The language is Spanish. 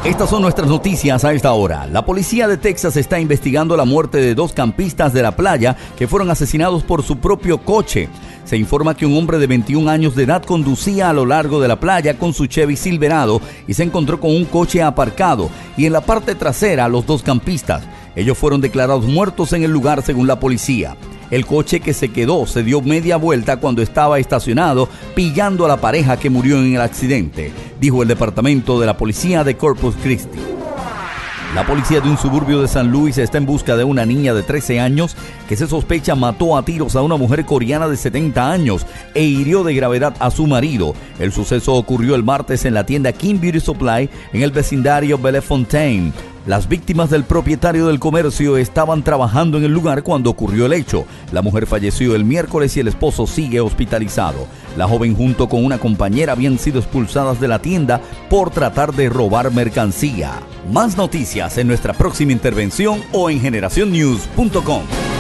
Estas son nuestras noticias a esta hora. La policía de Texas está investigando la muerte de 2 campistas de la playa que fueron asesinados por su propio coche. Se informa que un hombre de 21 años de edad conducía a lo largo de la playa con su Chevy Silverado y se encontró con un coche aparcado y en la parte trasera los 2 campistas. Ellos fueron declarados muertos en el lugar según la policía. El coche que se quedó se dio media vuelta cuando estaba estacionado, pillando a la pareja que murió en el accidente, dijo el departamento de la policía de Corpus Christi. La policía de un suburbio de San Luis está en busca de una niña de 13 años que se sospecha mató a tiros a una mujer coreana de 70 años e hirió de gravedad a su marido. El suceso ocurrió el martes en la tienda King Beauty Supply en el vecindario Bellefontaine. Las víctimas del propietario del comercio estaban trabajando en el lugar cuando ocurrió el hecho. La mujer falleció el miércoles y el esposo sigue hospitalizado. La joven junto con una compañera habían sido expulsadas de la tienda por tratar de robar mercancía. Más noticias en nuestra próxima intervención o en generacionnews.com.